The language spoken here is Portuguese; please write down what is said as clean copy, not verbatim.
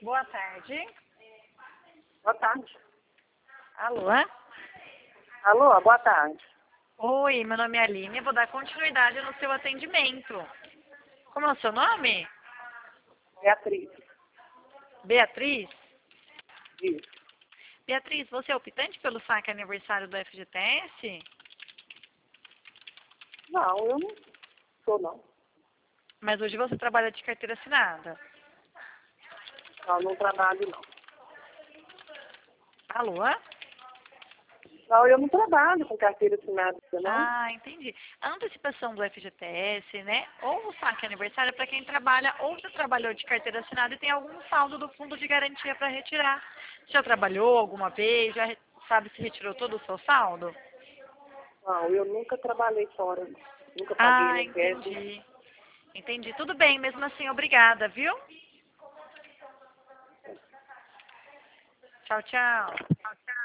Boa tarde. Boa tarde. Alô? Alô, boa tarde. Oi, meu nome é Aline. Eu vou dar continuidade no seu atendimento. Como é o seu nome? Beatriz. Beatriz? Isso. Beatriz, você é optante pelo saque aniversário do FGTS? Não, eu não sou, não. Mas hoje você trabalha de carteira assinada. Não, não trabalho, não. Alô? Não, eu não trabalho com carteira assinada, não. Ah, entendi. A antecipação do FGTS, né? Ou o saque aniversário é para quem trabalha ou já trabalhou de carteira assinada e tem algum saldo do fundo de garantia para retirar. Já trabalhou alguma vez? Já sabe se retirou todo o seu saldo? Não, eu nunca trabalhei fora, não. Nunca paguei Ah, INSS. entendi. Entendi. Tudo bem, mesmo assim, obrigada, viu? Tchau, tchau.